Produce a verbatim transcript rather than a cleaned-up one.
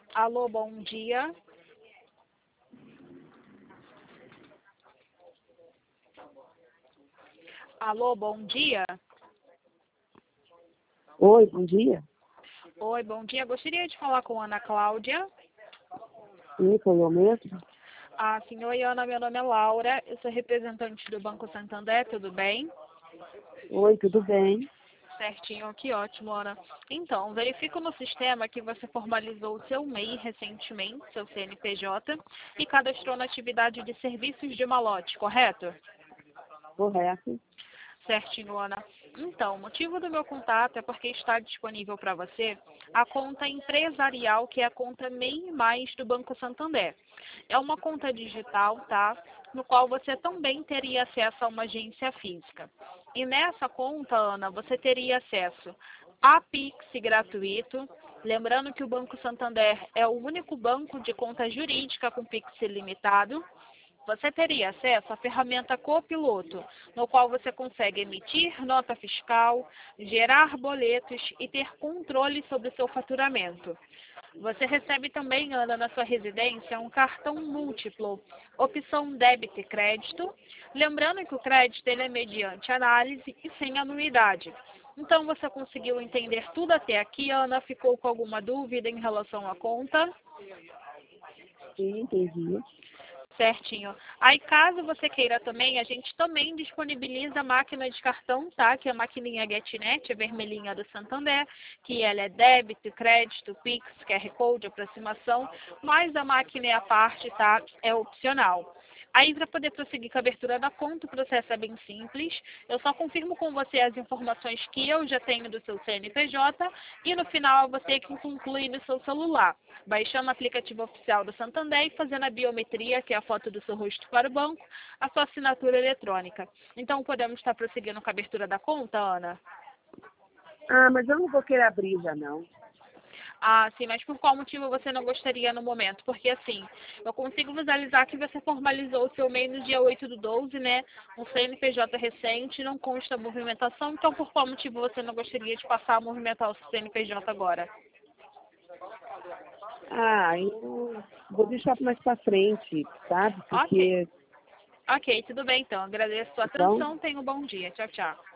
Alô, bom dia. Alô, bom dia. Oi, bom dia. Oi, bom dia. Gostaria de falar com Ana Cláudia. Sim, foi eu mesmo? Ah, sim, oi, Ana, meu nome é Laura. Eu sou representante do Banco Santander, tudo bem? Oi, tudo bem? Certinho, que ótimo, Ana. Então, verifico no sistema que você formalizou o seu M E I recentemente, seu C N P J, e cadastrou na atividade de serviços de malote, correto? Correto. Certinho, Ana. Então, o motivo do meu contato é porque está disponível para você a conta empresarial, que é a conta M E I Mais do Banco Santander. É uma conta digital, tá? No qual você também teria acesso a uma agência física. E nessa conta, Ana, você teria acesso a Pix gratuito. Lembrando que o Banco Santander é o único banco de conta jurídica com Pix ilimitado. Você teria acesso à ferramenta Copiloto, no qual você consegue emitir nota fiscal, gerar boletos e ter controle sobre o seu faturamento. Você recebe também, Ana, na sua residência, um cartão múltiplo, opção débito e crédito. Lembrando que o crédito ele é mediante análise e sem anuidade. Então, você conseguiu entender tudo até aqui, Ana? Ficou com alguma dúvida em relação à conta? Sim, entendi. Certinho. Aí, caso você queira também, a gente também disponibiliza a máquina de cartão, tá? Que é a maquininha GetNet, a vermelhinha do Santander, que ela é débito, crédito, Pix, Q R Code, aproximação, mas a máquina é a parte, tá? É opcional. Aí, para poder prosseguir com a abertura da conta, o processo é bem simples. Eu só confirmo com você as informações que eu já tenho do seu C N P J e no final você que conclui no seu celular, baixando o aplicativo oficial do Santander e fazendo a biometria, que é a foto do seu rosto para o banco, a sua assinatura eletrônica. Então, podemos estar prosseguindo com a abertura da conta, Ana? Ah, mas eu não vou querer abrir já, não. Ah, sim, mas por qual motivo você não gostaria no momento? Porque, assim, eu consigo visualizar que você formalizou o seu M E I no dia oito do doze, né? Um C N P J recente, não consta a movimentação. Então, por qual motivo você não gostaria de passar a movimentar o seu C N P J agora? Ah, eu vou deixar mais pra frente, sabe? Ok. Porque, Ok, tudo bem, então. Agradeço a sua então, atenção. Tenha um bom dia. Tchau, tchau.